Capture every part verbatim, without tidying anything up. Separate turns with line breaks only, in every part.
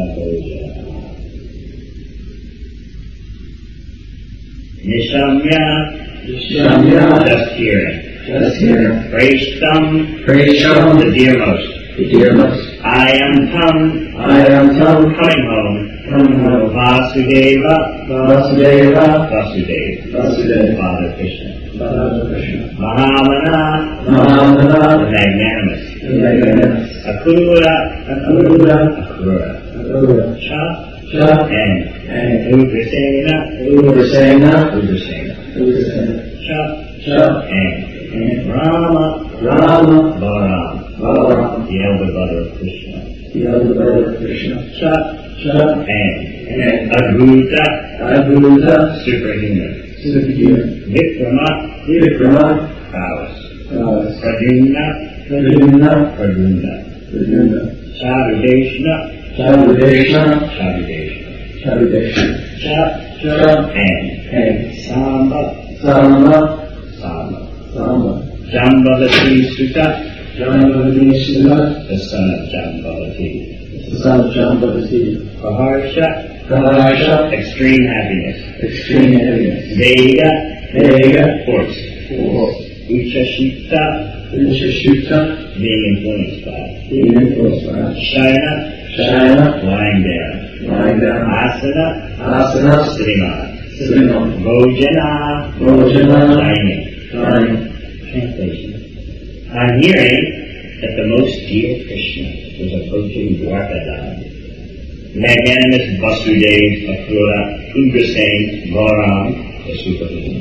Nishamya, Nishamya, just hearing.
Just hearing.
Preshtam,
Preshtam,
the dearmost.
The dearmost.
I am Tam,
I am Tam,
coming home.
coming home.
Vasudeva,
Vasudeva,
Vasudeva,
Vasudeva,
Father Krishna.
Father Krishna.
Mahamana,
Mahamana,
the magnanimous.
the magnanimous.
Akrura,
Akrura,
Akrura.
Akrura.
Cha,
Cha,
and
and
Ugrasena,
Ugrasena,
Ugrasena.
Ugrasena.
Cha,
Cha,
and
and
Rama,
Rama,
Balaram,
Balaram,
the elder brother of Krishna.
the elder brother of Krishna.
Cha,
Cha,
and
and
Adhuta,
Adhuta,
superhuman.
superhuman.
Vikrama,
Vikrama,
prowess.
prowess.
Pradyumna,
Pradyumna,
Pradyumna.
Pradyumna.
Chabudeshna,
Chabudeshna,
Chabudeshna.
Chabudeshna.
Cha,
Cha,
and
and
Samba,
Samba,
Samba.
Samba.
Jambavati Sutta,
Jambavati Sutta,
the son of Jambavati.
the son of Jambavati.
Paharsha,
Kalasha,
extreme happiness.
extreme happiness.
Vega,
Vega,
force.
force.
Uchashita,
Uchashita,
being influenced by.
being influenced by.
Shayana,
Shayana,
lying down.
lying down.
Asana,
Asana,
sitting on.
sitting on.
Bhojana,
Bhojana,
dining.
lying.
Translation. On hearing that the most dear Krishna was approaching Dwarkadam, magnanimous Vasudeva, Akrura, Ugrasena, Balaram, the superhuman.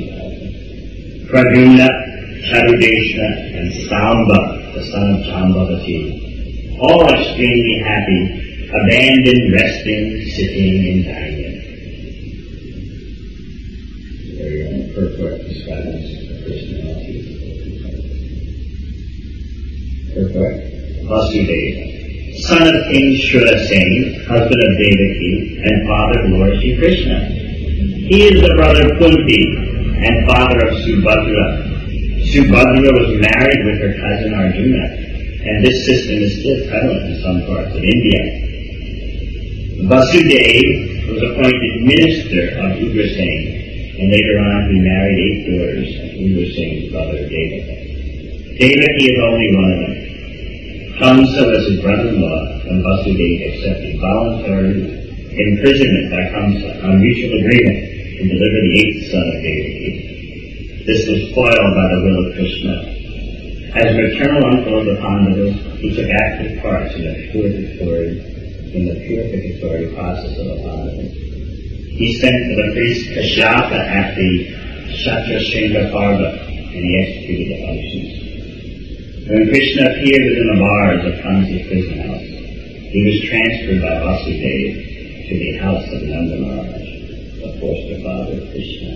Pradyumna, Charudeshna, and Samba, the son of Jambavati, all extremely happy, abandoned resting, sitting, and dining. Very uh, purport describes the personality. Purport. Vasudeva, son of King Shurasena, husband of Devaki, and father of Lord Shri Krishna. He is the brother of Kunti and father of Subhadra. Subhadra was married with her cousin Arjuna, and this system is still prevalent in some parts of India. Vasudeva was appointed minister of Ugrasena, and later on he married eight daughters of Ugrasena's brother Devaki. Devaki is only one of them. Kamsa was his brother-in-law, and Vasudeva accepted voluntary imprisonment by Kamsa on mutual agreement to deliver the eighth son of Devaki. This was foiled by the will of Krishna. As maternal uncle of the Pandavas, he took active part in the purificatory, in the purificatory process of the Pandavas. He sent for the priest Kashyapa at the Shatrashringa Parva, and he executed the functions. When Krishna appeared within the bars of Kamsa's prison house, he was transferred by Vasudeva to the house of Nanda Maharaj, the foster father of Krishna.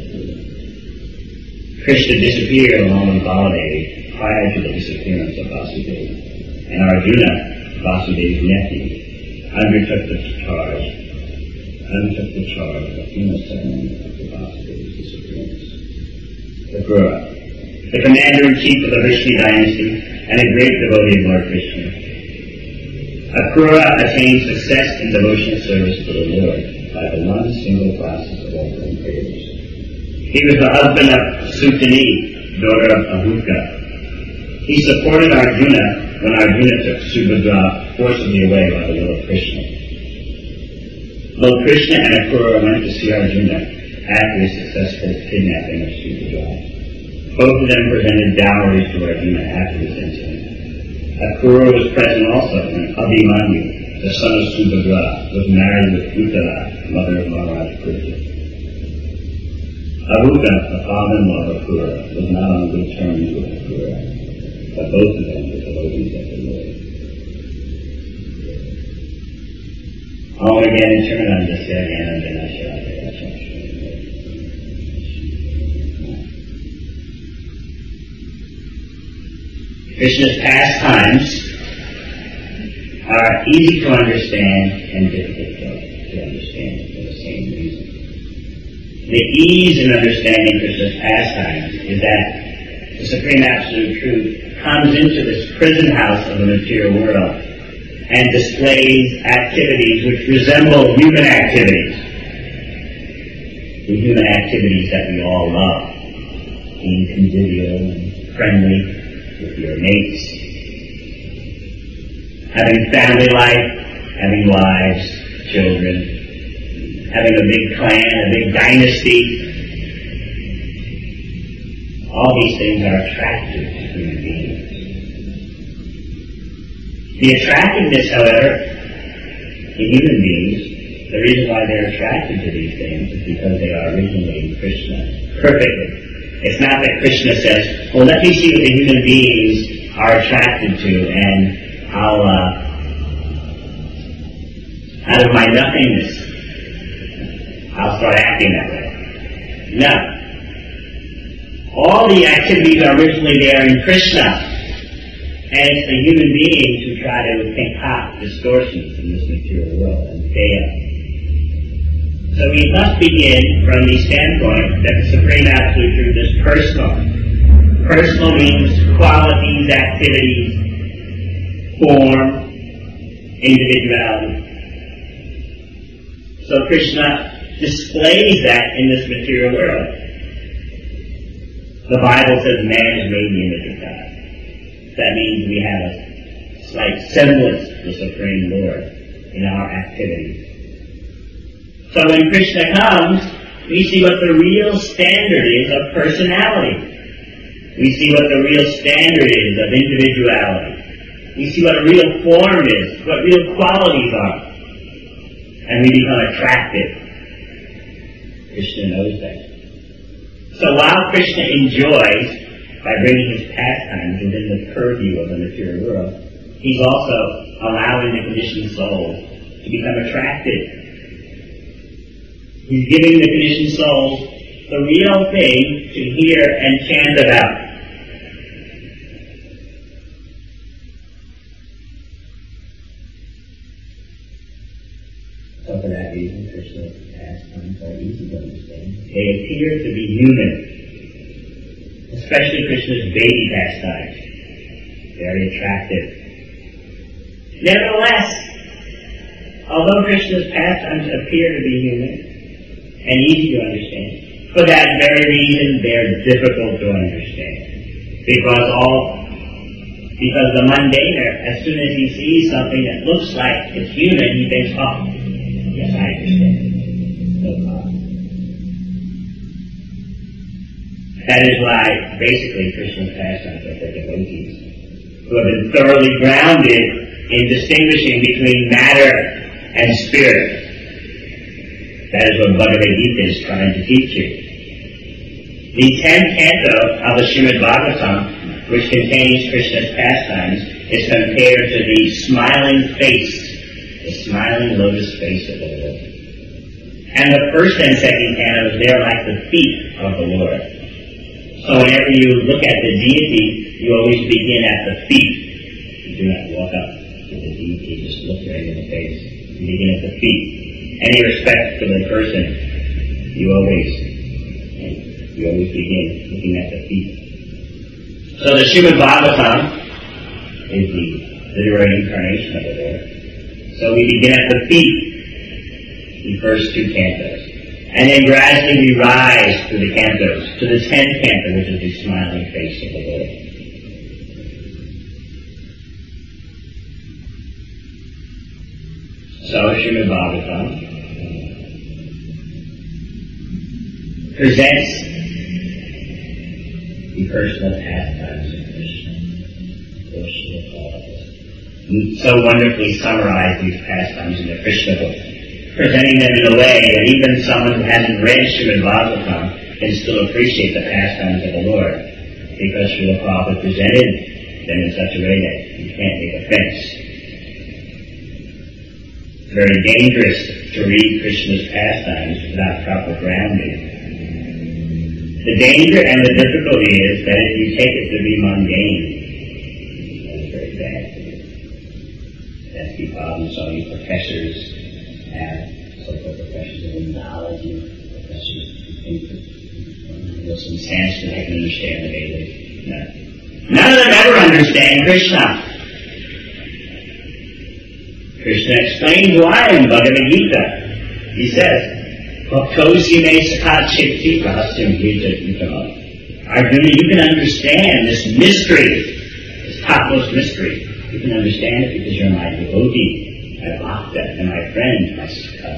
Krishna disappeared along with Baladevi prior to the disappearance of Vasudeva, and Arjuna, Vasudeva's nephew, undertook the charge, undertook the charge of the funeral ceremony after Vasudeva's disappearance. The Guru, the commander-in-chief of the Vishnu dynasty, and a great devotee of Lord Krishna. Akrura attained success in devotional service to the Lord by the one single process of offering prayers. He was the husband of Sutani, daughter of Ahuka. He supported Arjuna when Arjuna took Subhadra forcibly away by the will of Krishna. Both Krishna and Akrura went to see Arjuna after his successful kidnapping of Subhadra. Both of them presented dowries to Arjuna after this incident. Akrura was present also when Abhimanyu, the son of Subhadra, was married with Uttara, mother of Maharaj Krishna. Ahuka, the father-in-law of Akrura, was not on good terms with Akrura, but both of them were devotees of the Lord. All again in turn on this day and then I shall Krishna's pastimes are easy to understand and difficult to understand for the same reason. The ease in understanding Krishna's pastimes is that the Supreme Absolute Truth comes into this prison house of the material world and displays activities which resemble human activities. The human activities that we all love. Being convivial and friendly with your mates. Having family life, having wives, children, having a big clan, a big dynasty. All these things are attractive to human beings. The attractiveness, however, in human beings, the reason why they're attracted to these things is because they are originally Krishna, perfectly. It's not that Krishna says, well, let me see what the human beings are attracted to, and I'll, uh, out of my nothingness, I'll start acting that way. No. All the activities are originally there in Krishna, and it's the human beings who try to concoct distortions in this material world and fail. So we must begin from the standpoint that the Supreme Absolute Truth is personal. Personal means qualities, activities, form, individuality. So Krishna displays that in this material world. The Bible says man is made in the image of God. That means we have a slight semblance of the Supreme Lord in our activities. So when Krishna comes, we see what the real standard is of personality. We see what the real standard is of individuality. We see what a real form is, what real qualities are. And we become attractive. Krishna knows that. So while Krishna enjoys, by bringing his pastimes within the purview of the material world, he's also allowing the conditioned soul to become attracted. He's giving the conditioned souls the real thing to hear and chant about. So for that reason, Krishna's pastimes are easy to understand. They appear to be human. Especially Krishna's baby pastimes. Very attractive. Nevertheless, although Krishna's pastimes appear to be human and easy to understand, for that very reason they're difficult to understand. Because all because the mundaner, as soon as he sees something that looks like it's human, he thinks, oh, yes, I understand. No problem. That is why, basically, Krishna's pastimes are for devotees who have been thoroughly grounded in distinguishing between matter and spirit. That is what Bhagavad Gita is trying to teach you. The tenth canto of the Srimad Bhagavatam, which contains Krishna's pastimes, is compared to the smiling face, the smiling lotus face of the Lord. And the first and second cantos, they are like the feet of the Lord. So whenever you look at the deity, you always begin at the feet. You do not walk up to the deity, just look right in the face. You begin at the feet. Any respect for the person, you always, you always begin looking at the feet. So the Srimad Bhagavatam is the literary incarnation of the Lord. So we begin at the feet, the first two cantos. And then gradually we rise through the cantos to the tenth canto, which is the smiling face of the Lord. So Srimad Bhagavatam presents the personal pastimes of Krishna. We so wonderfully summarize these pastimes in the Krishna book, presenting them in a way that even someone who hasn't read Srimad Bhagavatam can still appreciate the pastimes of the Lord, because Srila Prabhupada presented them in such a way that you can't take offense. It's very dangerous to read Krishna's pastimes without proper grounding. The danger and the difficulty is that if you take it to be mundane, that's very bad. That's the problem so many professors have, so-called professors of knowledge, professors who think that there's some Sanskrit I can understand the Vedas. No. None of them ever understand Krishna. Krishna explains why in Bhagavad Gita. He says, Bhaktosi me sakat chikti rahasyam gita utama. Arjuna, you can understand this mystery, this topmost mystery. You can understand it because you're my devotee, my bhakta, and my friend, my sakha.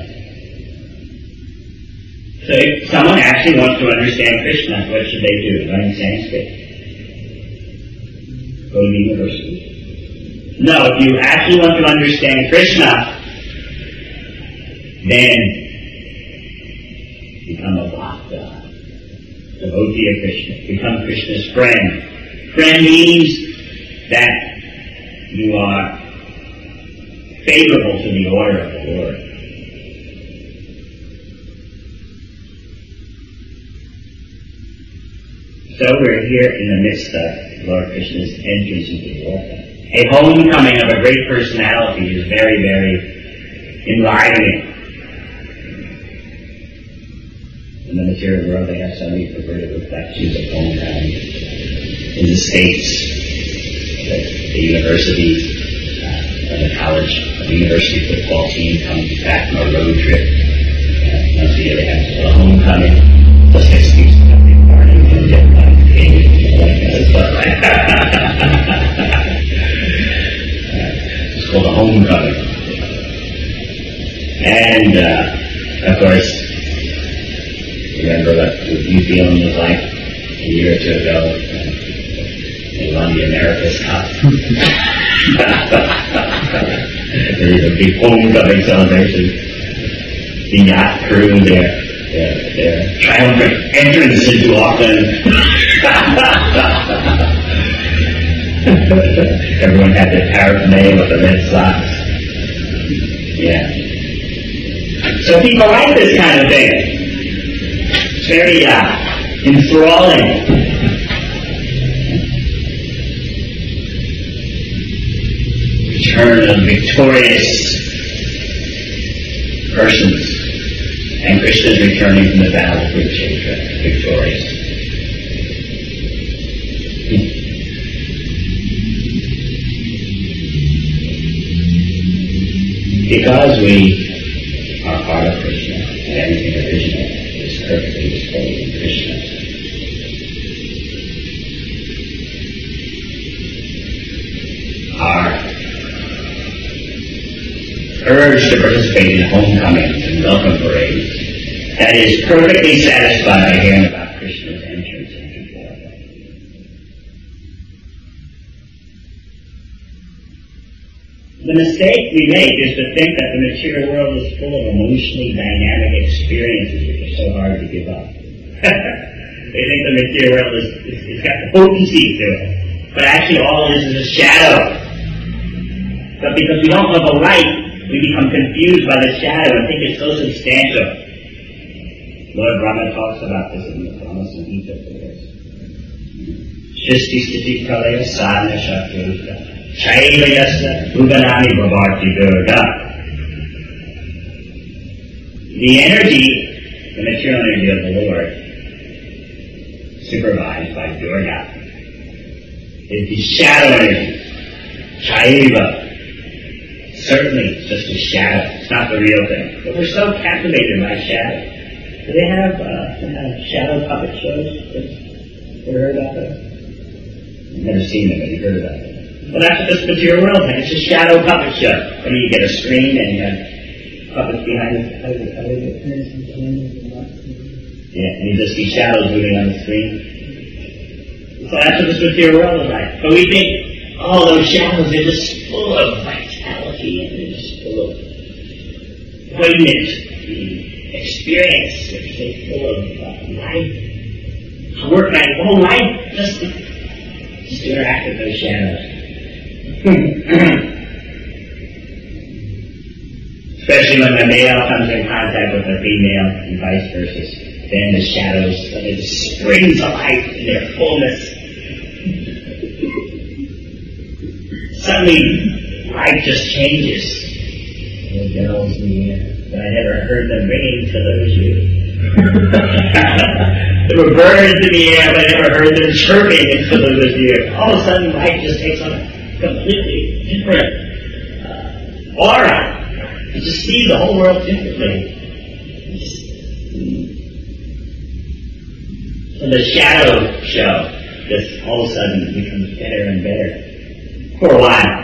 So if someone actually wants to understand Krishna, what should they do? Learn Sanskrit? Go to university? No, if you actually want to understand Krishna, then become a bhakta, devotee of Krishna. Become Krishna's friend. Friend means that you are favorable to the order of the Lord. So we're here in the midst of Lord Krishna's entrance into the world. A homecoming of a great personality is very, very enlivening. In the material world, they have so many perverted reflections of homecoming. In the States, the, the universities, uh, or the college, or the university football team comes back from a road trip. Uh, once a year they have a homecoming. Plus an excuse to have a party and get complicated. It's called a homecoming. And, uh, of course, remember what New Zealand was like a year or two ago. They won the America's Cup. There was a big homecoming celebration. The yacht crew, their, their, their triumphant entrance into Auckland. Everyone had their paraphernalia with the Red Sox. Yeah. So people like this kind of thing. It's very uh, enthralling. Return of victorious persons. And Krishna is returning from the battle of Kurukshetra, victorious. Because we are part of Krishna, and everything original is perfectly displayed in Krishna. Our urge to participate in homecomings and welcome parades, that is perfectly satisfied by hearing about Krishna's entrance into the world. The mistake we make is to think that the material world is full of emotionally dynamic experiences which are so hard to give up. They think the material world is, is, it's got the potency to it. But actually all it is is a shadow. But because we don't know the light, we become confused by the shadow and think it's so substantial. Lord Brahma talks about this in the Promise of Egypt. Shristi Sthiti Pralaya Sadhana Shakti Shaiva Yasa Uganami Bhavarti Durga. The energy, the material energy of the Lord, supervised by Durga, is the shadow energy. Shaiva. Certainly, it's just a shadow. It's not the real thing. But we're so captivated by shadow. Do they have, uh, some kind of shadow puppet shows? Ever heard about that? I've never seen them, but you've heard about it. Well, that's what this material world is like. It's a shadow puppet show. I mean, you get a screen and you have puppets behind it. Yeah, and you just see shadows moving on the screen. So that's what this material world is like. But we think, oh, those shadows, they're just full of vitality and they're just full of poignant experience. They're just full of uh, life. I work my whole life just to, just to interact with those shadows. Especially when the male comes in contact with the female and vice versa. Then the shadows suddenly just spring to life in their fullness. Suddenly, life just changes. The bells in the air. But I never heard them ringing for those years. There were birds in the air, but I never heard them chirping for those years. All of a sudden, life just takes on a completely different uh, aura. You just see the whole world differently. So the shadow show just all of a sudden becomes better and better for a while.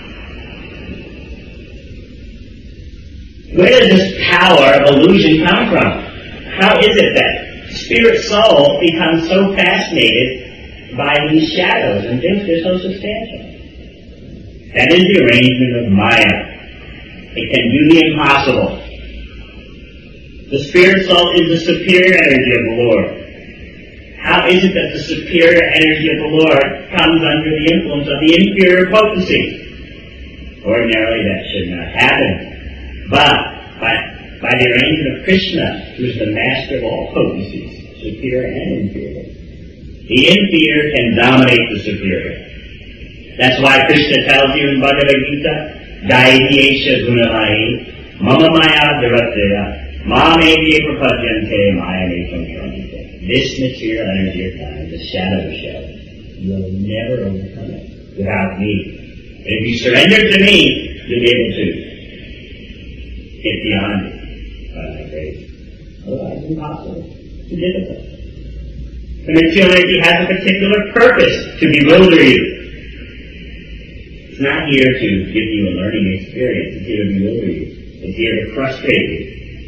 Where does this power of illusion come from? How is it that spirit soul becomes so fascinated by these shadows and thinks they're so substantial? That is the arrangement of Maya. It can do the impossible. The spirit soul is the superior energy of the Lord. How is it that the superior energy of the Lord comes under the influence of the inferior potency? Ordinarily that should not happen. But by, by the arrangement of Krishna, who is the master of all potencies, superior and inferior, the inferior can dominate the superior. That's why Krishna tells you in Bhagavad Gita, Gaidiyesha Gunavai, Mama Maya Dharattaya, Mame Prapadyante, Maya Mekam Shramite. This material energy of time, the shadow shell, you will never overcome it without me. And if you surrender to me, you'll be able to get beyond it by my grace. Otherwise, it's impossible. It's too difficult. The material energy has a particular purpose, to bewilder you. It's not here to give you a learning experience. It's here to bewilder you. It's here to frustrate you.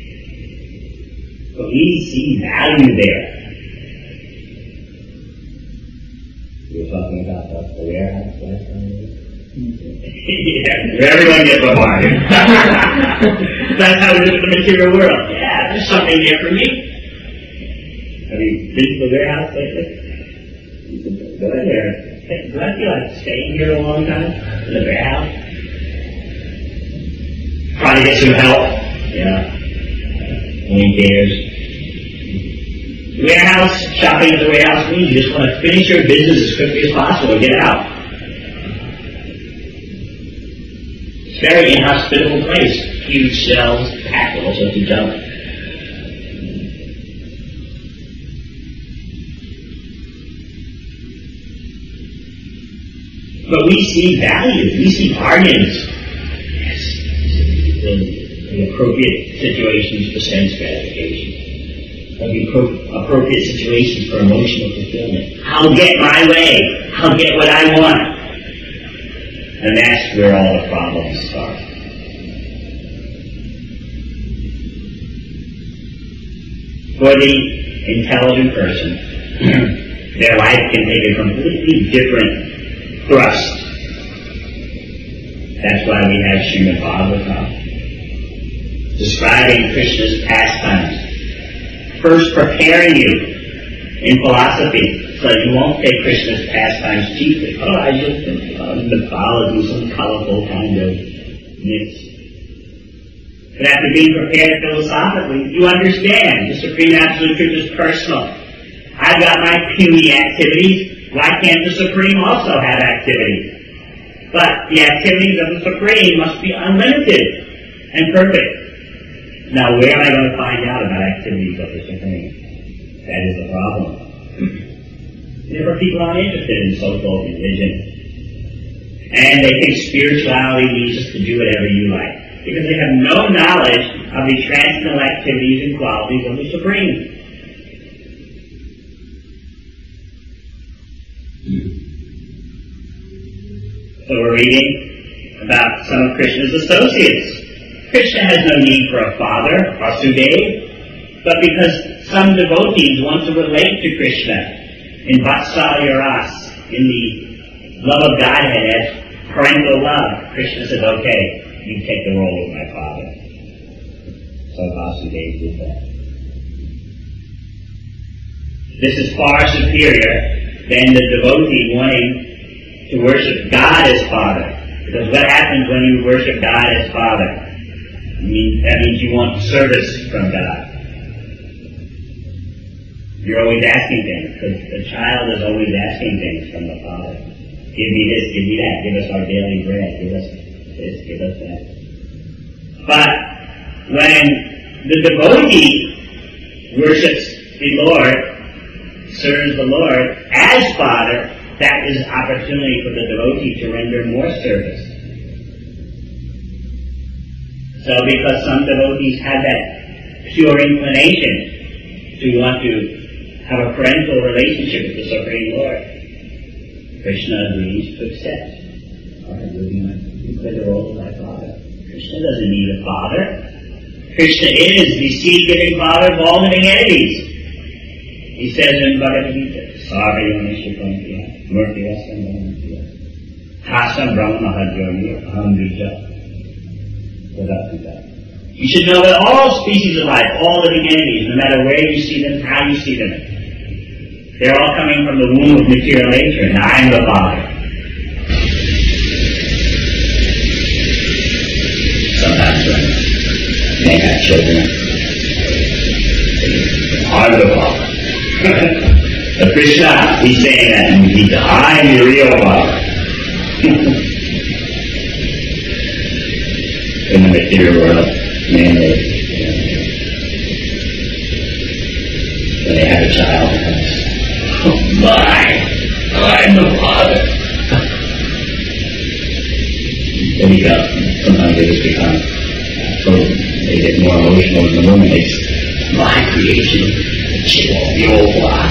But we see value there. We were talking about the, the warehouse last time. Yeah, everyone gets bombarded. That's how we live in the material world. Yeah, there's something here for me. Have you been to the warehouse lately? Go in there. Do I feel like staying here a long time in the warehouse? Trying to get some help. Yeah. No one cares. Warehouse, shopping at the warehouse means you just want to finish your business as quickly as possible and get out. It's a very inhospitable place. Huge shelves, packed with all sorts of junk. But we see value, we see bargains. Yes, the, the appropriate situations for sense gratification. The appropriate situations for emotional fulfillment. I'll get my way. I'll get what I want. And that's where all the problems start. For the intelligent person, their life can take a completely different thrust. That's why we have Srimad Bhagavatam describing Krishna's pastimes. First preparing you in philosophy so you won't take Krishna's pastimes cheaply. Otherwise you'll think about mythology, some colorful kind of myths. But after being prepared philosophically, you understand the Supreme Absolute Truth is personal. I've got my puny activities. Why can't the Supreme also have activities? But the activities of the Supreme must be unlimited and perfect. Now, where am I going to find out about activities of the Supreme? That is the problem. Therefore, people aren't interested in so-called religion. And they think spirituality leads us to do whatever you like. Because they have no knowledge of the transcendental activities and qualities of the Supreme. So we're reading about some of Krishna's associates. Krishna has no need for a father, Vasudeva, but because some devotees want to relate to Krishna in Vatsalya Ras, in the love of Godhead as parental love, Krishna says, okay, you take the role of my father. So Vasudeva did that. This is far superior than the devotee wanting to worship God as Father. Because what happens when you worship God as Father? I mean, that means you want service from God. You're always asking things, because the child is always asking things from the Father. Give me this, give me that, give us our daily bread, give us this, give us that. But when the devotee worships the Lord, serves the Lord as Father, that is opportunity for the devotee to render more service. So because some devotees have that pure inclination to want to have a parental relationship with the Supreme Lord, Krishna agrees to accept. You play the role of my father. Krishna doesn't need a father. Krishna is the seed-giving father of all living entities. He says in Bhagavad Gita, Sarvayonishyapantiya, Murtiyasandhanatiya, Tasam Brahmahajyami, Aham Vija, Vedapita. You should know that all species of life, all living entities, no matter where you see them, how you see them, they're all coming from the womb of material nature, and I am the Father. Sometimes when they have children, I'm the Father. But Krishna, he's saying that in Gita, I'm the real Father. In the material world, mainly, you know, when they have a child, oh my, I'm the Father. They become, sometimes they just become, uh, so they get more emotional in the moment. It's my creation. Chill the old block.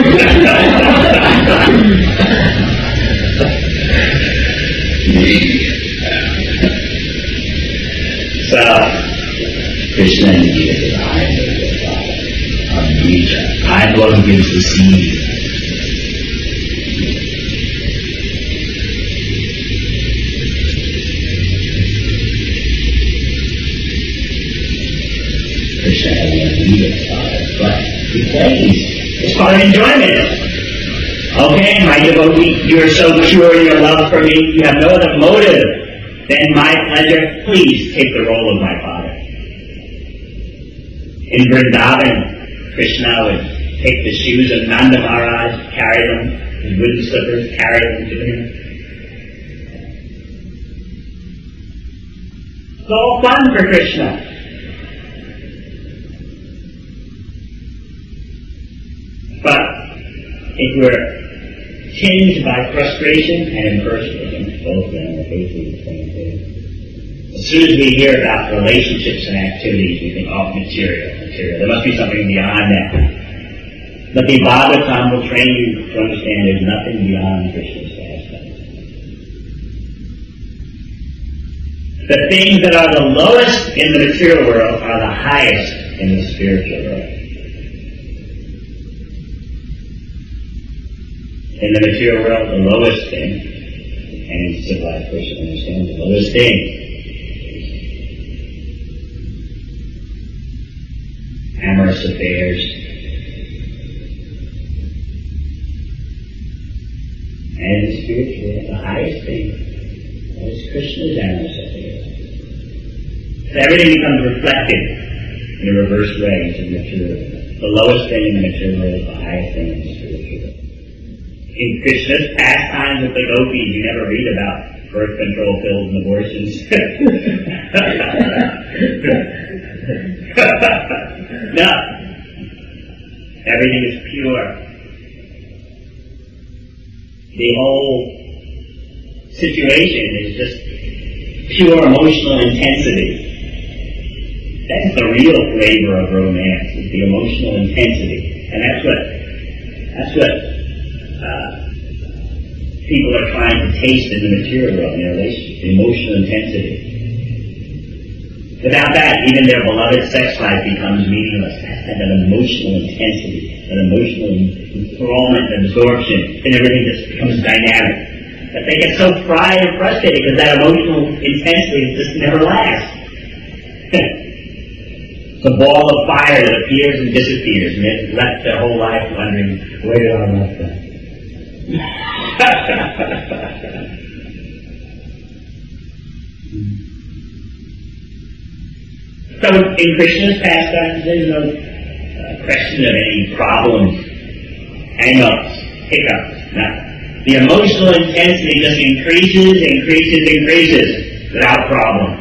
So, Krishna and Gita says, I am the real Father. I'm Bija. I'm the one who gives the seed. Krishna has a Gita Father, but he plays. It's part of enjoyment. Okay, my devotee, you are so pure in your love for me, you have no other motive than my pleasure. Please take the role of my Father. In Vrindavan, Krishna would take the shoes of Nanda Maharaj, carry them, his wooden slippers, carry them to him. It's all fun for Krishna. But if we're tinged by frustration and impersonalism, both of them are basically the same thing. As soon as we hear about relationships and activities, we think, oh, material, material. There must be something beyond that. But the Bhagavatam will train you to understand there's nothing beyond Krishna's pastime. The things that are the lowest in the material world are the highest in the spiritual world. In the material world, the lowest thing, any civilized person understands the lowest thing, is amorous affairs, and in the spiritual world, the highest thing is Krishna's amorous affairs. So everything becomes reflected in a reverse way into the material world. The lowest thing in the material world is the highest thing in the spiritual world. In Krishna's pastimes with the gopis, you never read about birth control pills and abortions. No. Everything is pure. The whole situation is just pure emotional intensity. That's the real flavor of romance, is the emotional intensity. And that's what, that's what Uh, people are trying to taste in the material world, in their relationship, the emotional intensity. Without that, even their beloved sex life becomes meaningless. That's an emotional intensity, an emotional enthrallment, absorption, and everything just becomes dynamic. But they get so fried and frustrated because that emotional intensity just never lasts. It's a ball of fire that appears and disappears, and they've left their whole life wondering, where did I left that? So in Krishna's pastimes, there's no uh, question of any problems, hang-ups, hiccups. No. The emotional intensity just increases, increases, increases without problem.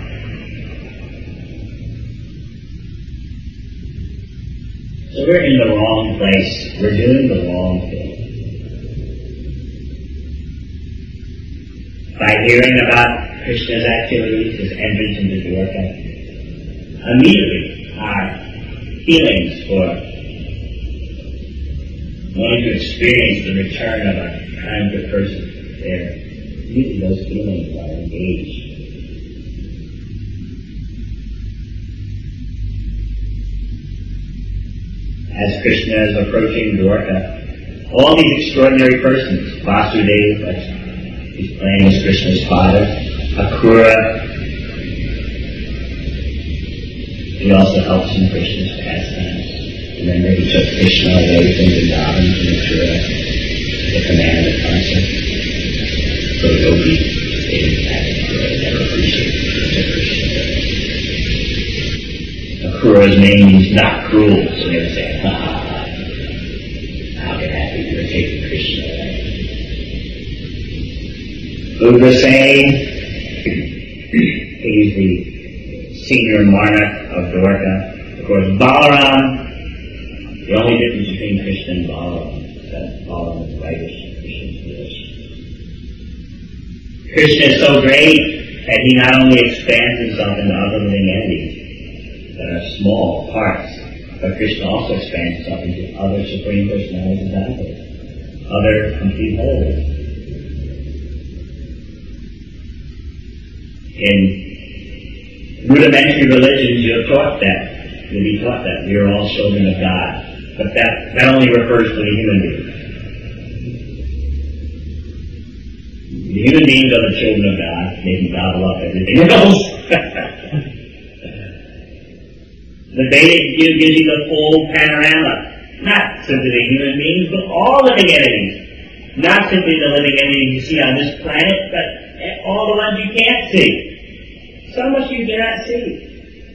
So we're in the wrong place. We're doing the wrong thing. by hearing about Krishna's activities, his entrance into Dwarka, immediately our feelings for wanting to experience the return of a kind good person there, immediately those feelings are engaged. As Krishna is approaching Dwarka, all these extraordinary persons, Vasudeva, he's playing as Krishna's father, Akrura, he also helps in Krishna's pastimes. Remember, he took Krishna away from Vrindavan to Mathura, the command of Kamsa. So Yogi stayed back in Mathura and never appreciated Krishna. Akrura's name means not cruel, so they would say, ha ha ha, how can that be? You're taking Krishna away. Ugrasena, he's the senior monarch of Dwarka. Of course, Balaram, the only difference between Krishna and Balaram is that Balaram is rightish and Krishna is foolish. Krishna is so great that he not only expands himself into other living entities that are small parts, but Krishna also expands himself into other Supreme Personalities of Godhead, other complete wholes. In rudimentary religions, you're taught that. You'll be taught that. We are all children of God. But that, that only refers to the human beings. The human beings are the children of God. They can gobble up everything else. The Vedic view gives you the full panorama. Not simply the human beings, but all living entities. Not simply the living entities you see on this planet, but all the ones you can't see. So much you cannot see.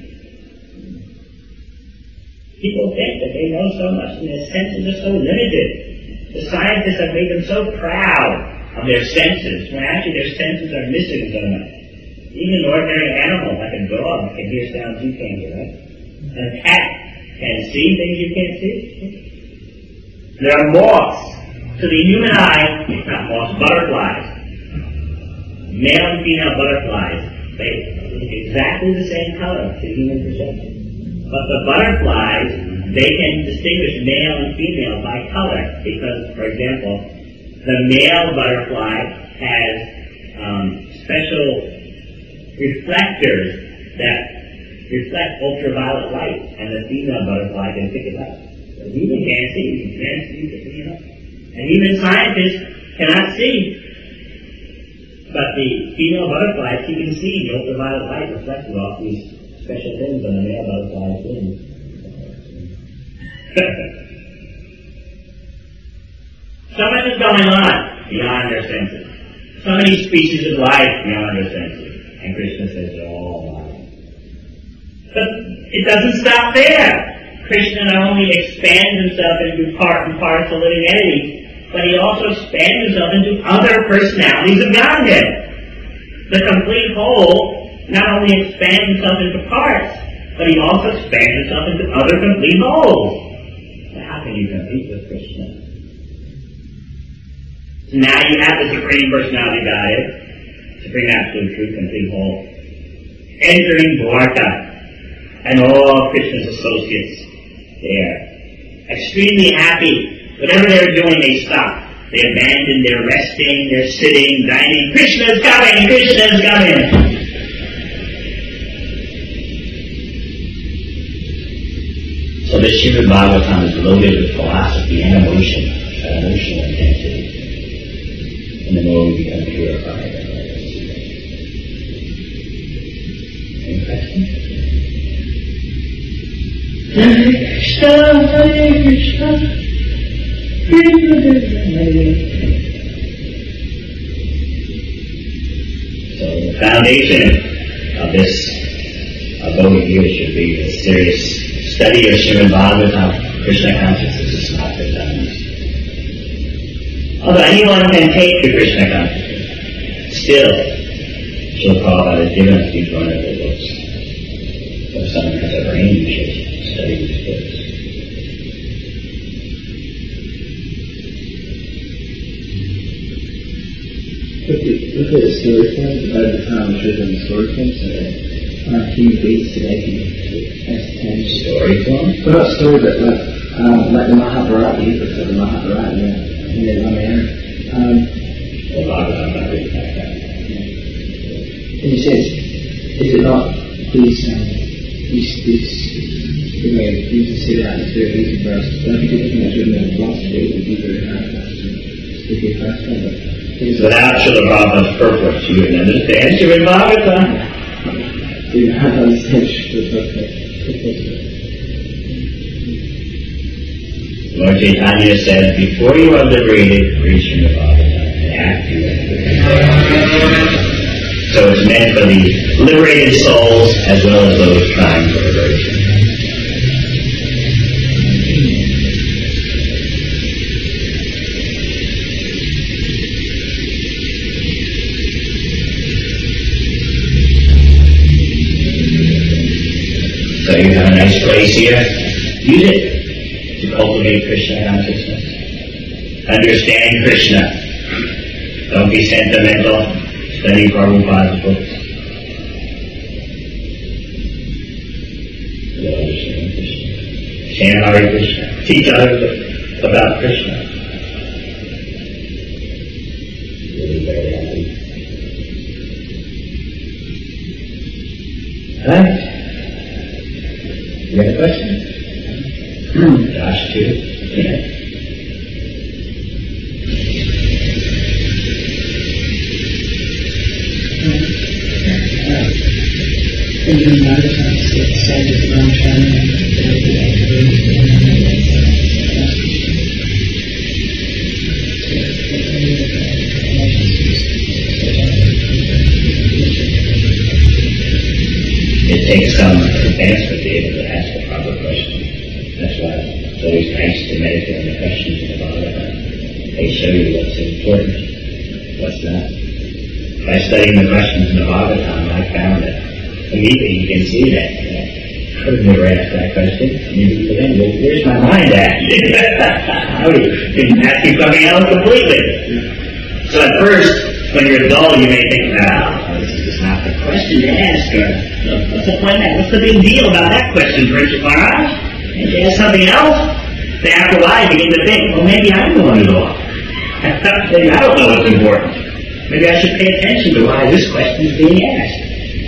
People think that they know so much and their senses are so limited. The scientists have made them so proud of their senses, when actually their senses are missing so much. Even an ordinary animal, like a dog, can hear sounds you can't hear, right? And a cat can see things you can't see. There are moths. To the human eye, not moths, butterflies. Male and female butterflies, they look exactly the same color to human perception. But the butterflies, they can distinguish male and female by color because, for example, the male butterfly has um, special reflectors that reflect ultraviolet light, and the female butterfly can pick it up. So human can't see, you can't see it, you know. And even scientists cannot see. But the female butterflies, you can see the ultraviolet light reflected off these special things on the male butterfly's wings. So much is going on beyond their senses. So many species of life beyond their senses. And Krishna says they're all mine. But it doesn't stop there. Krishna not only expands himself into part and parts of living entities, but he also expands himself into other personalities of Godhead. The complete whole not only expands himself into parts, but he also expands himself into other complete wholes. So how can you compete with Krishna? So now you have the Supreme Personality of Godhead, Supreme Absolute Truth, complete whole, entering Dwarka, and all Krishna's associates there. Extremely happy. Whatever they're doing, they stop. They abandon their resting, their sitting, dining. Krishna's coming! Krishna's coming! So this Srimad Bhagavatam is loaded with philosophy and emotion, and emotional intensity. And the more we become purified. Any questions? Hare Krishna, Hare Krishna. So the foundation of this abode here should be a serious study of Srimad Bhagavatam. Krishna consciousness is not for dummies. Although anyone can take the Krishna consciousness, still, Srila Prabhupada has given us these wonderful books. So if someone has a brain, you should study these books.
Look at, look at the story forms. By the time I'm written the story forms, so that uh, human beings today can ascertain
Story form?
Well, not story, but like, um, like the Mahabharata, you could say the Mahabharata, yeah, in the Ramayana. Um,
Well, I'm not reading that kind.
in a sense, is it not these, um, these, these, the way you can see that, it's very easy for us. But I think everything that's written in philosophy would be very hard for us to speak in first time, but
Without Srila Prabhupada's purport, you wouldn't understand Srimad Bhagavatam.
you have to understand the purpose.
Lord Chaitanya said, before you are liberated, read Srimad Bhagavatam. And after you are liberated. So it's meant for the liberated souls as well as those trying for liberation. So you have a nice place here. Use it to cultivate Krishna consciousness. Understand Krishna. Don't be sentimental. Study Prabhupada's books. You'll understand Krishna. Chant Hare Krishna. Teach others about Krishna. You'll be very happy. Alright? You have a question? Josh, too? Yeah. It takes some advancement to be able to ask the proper questions. That's why it's always nice to meditate on the questions in the Bhagavatam. They show you what's important, what's not. By studying the questions in the Bhagavatam, I found that immediately you can see that uh, I would never ask that question. I mean, then, well, where's my mind at? I would have asking something else completely. So at first, when you're dull, you may think, "Wow, this is just not the question to ask." Or, what's the point of that? What's the big deal about that question, Parikshit Maharaj? And to ask something else, then after a while you begin to think, well, maybe I'm the one who's off. Maybe I don't know what's important. Maybe I should pay attention to why this question is being asked.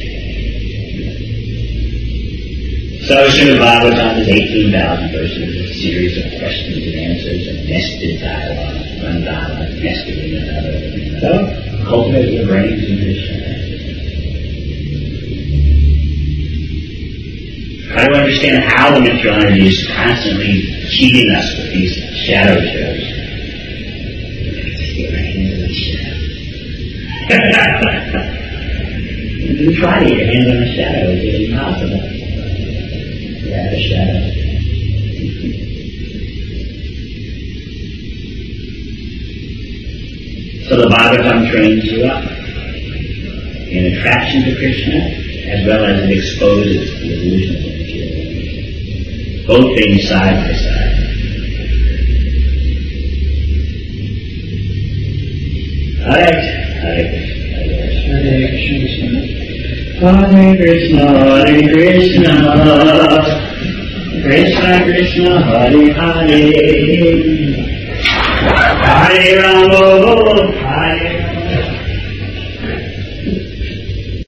So Srimad Bhagavatam is eighteen thousand verses, a series of questions and answers, and nested dialogue, mandala, nested in another. So, cultivate your brains in Krishna. Try to understand how the material energy is constantly cheating us with these shadow shows. Get right into the shadow. You can try to get your hands on the shadow. It's impossible. Grab a shadow. So the Bhagavatam trains you up in attraction to Krishna, as well as it exposes the illusion of the material energy. Both things side by side. Alright. Hare Krishna. Hare Krishna. Hare Krishna. Krishna Krishna. Hare Hare. Hare Rama. Hare